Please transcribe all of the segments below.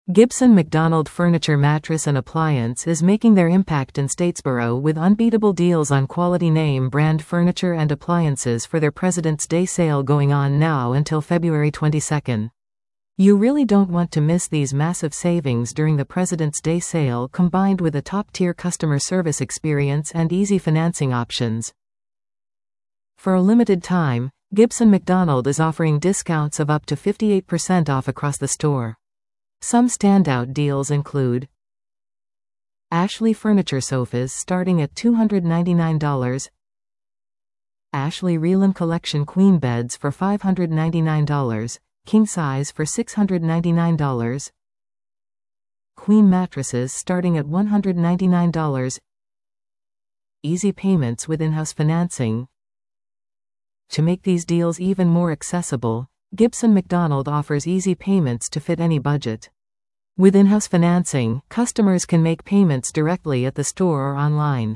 Gibson McDonald Furniture Mattress and Appliance is making their impact in Statesboro with unbeatable deals on quality name brand furniture and appliances for their President's Day sale going on now until February 22nd. You really don't want to miss these massive savings during the President's Day sale, combined with a top-tier customer service experience and easy financing options. For a limited time, Gibson McDonald is offering discounts of up to 58% off across the store. Some standout deals include Ashley Furniture Sofas starting at $299, Ashley Relam Collection Queen Beds for $599, King Size for $699, Queen Mattresses starting at $199, Easy payments with in-house financing. To make these deals even more accessible, Gibson McDonald offers easy payments to fit any budget. With in-house financing, customers can make payments directly at the store or online.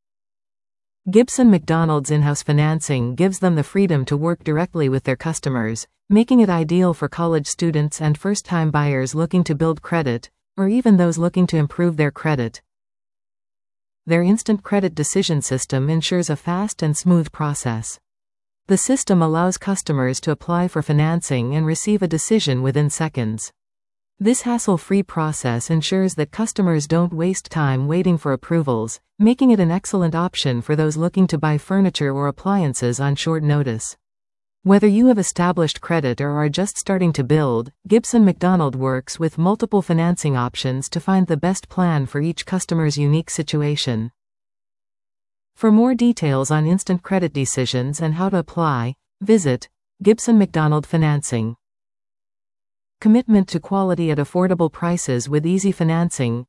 Gibson McDonald's in-house financing gives them the freedom to work directly with their customers, making it ideal for college students and first-time buyers looking to build credit, or even those looking to improve their credit. Their instant credit decision system ensures a fast and smooth process. The system allows customers to apply for financing and receive a decision within seconds. This hassle-free process ensures that customers don't waste time waiting for approvals, making it an excellent option for those looking to buy furniture or appliances on short notice. Whether you have established credit or are just starting to build, Gibson McDonald works with multiple financing options to find the best plan for each customer's unique situation. For more details on instant credit decisions and how to apply, visit Gibson McDonald Financing. Commitment to quality at affordable prices with easy financing.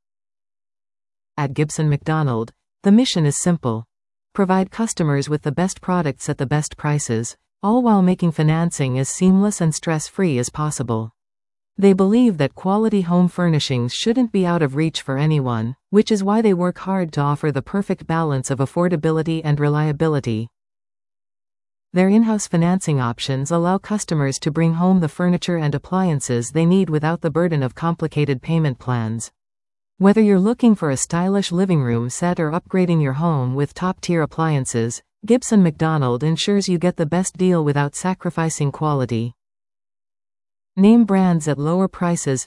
At Gibson McDonald, the mission is simple: provide customers with the best products at the best prices, all while making financing as seamless and stress-free as possible. They believe that quality home furnishings shouldn't be out of reach for anyone, which is why they work hard to offer the perfect balance of affordability and reliability. Their in-house financing options allow customers to bring home the furniture and appliances they need without the burden of complicated payment plans. Whether you're looking for a stylish living room set or upgrading your home with top-tier appliances, Gibson McDonald ensures you get the best deal without sacrificing quality. Name brands at lower prices.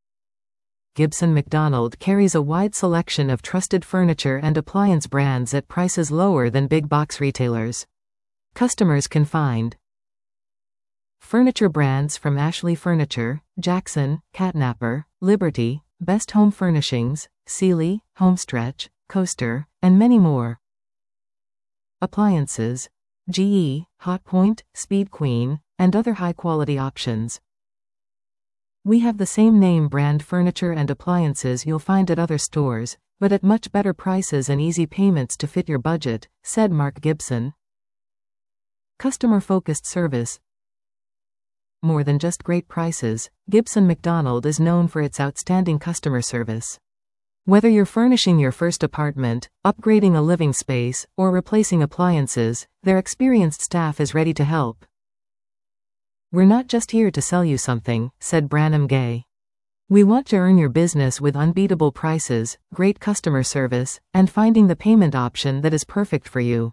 Gibson McDonald carries a wide selection of trusted furniture and appliance brands at prices lower than big box retailers. Customers can find furniture brands from Ashley Furniture, Jackson, Catnapper, Liberty, Best Home Furnishings, Sealy, Homestretch, Coaster, and many more. Appliances: GE, Hotpoint, Speed Queen, and other high-quality options. We have the same name brand furniture and appliances you'll find at other stores, but at much better prices and easy payments to fit your budget, said Mark Gibson. Customer-focused service. More than just great prices, Gibson McDonald is known for its outstanding customer service. Whether you're furnishing your first apartment, upgrading a living space, or replacing appliances, their experienced staff is ready to help. "We're not just here to sell you something," said Branham Gay. "We want to earn your business with unbeatable prices, great customer service, and finding the payment option that is perfect for you."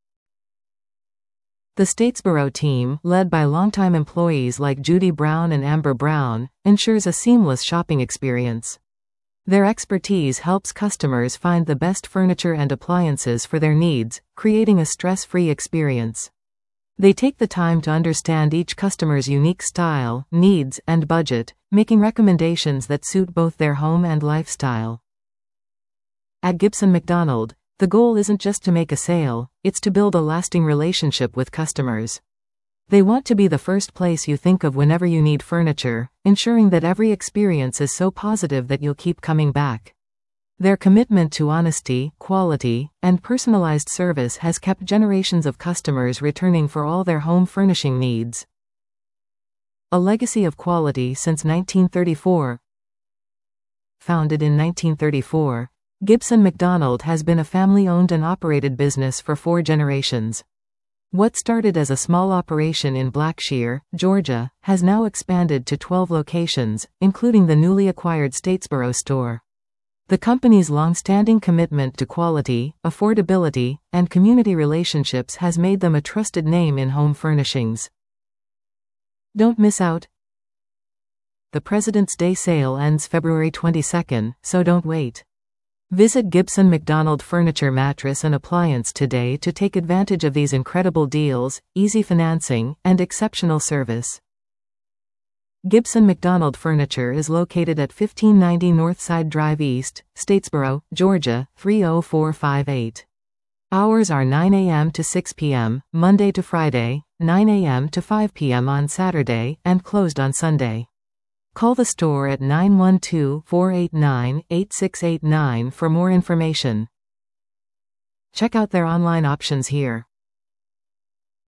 The Statesboro team, led by longtime employees like Judy Brown and Amber Brown, ensures a seamless shopping experience. Their expertise helps customers find the best furniture and appliances for their needs, creating a stress-free experience. They take the time to understand each customer's unique style, needs, and budget, making recommendations that suit both their home and lifestyle. At Gibson McDonald, the goal isn't just to make a sale, it's to build a lasting relationship with customers. They want to be the first place you think of whenever you need furniture, ensuring that every experience is so positive that you'll keep coming back. Their commitment to honesty, quality, and personalized service has kept generations of customers returning for all their home furnishing needs. A legacy of quality since 1934. Founded in 1934, Gibson McDonald has been a family-owned and operated business for 4 generations. What started as a small operation in Blackshear, Georgia, has now expanded to 12 locations, including the newly acquired Statesboro store. The company's long-standing commitment to quality, affordability, and community relationships has made them a trusted name in home furnishings. Don't miss out. The President's Day sale ends February 22, so don't wait. Visit Gibson McDonald Furniture Mattress and Appliance today to take advantage of these incredible deals, easy financing, and exceptional service. Gibson McDonald Furniture is located at 1590 Northside Drive East, Statesboro, Georgia, 30458. Hours are 9 a.m. to 6 p.m., Monday to Friday, 9 a.m. to 5 p.m. on Saturday, and closed on Sunday. Call the store at 912-489-8689 for more information. Check out their online options here.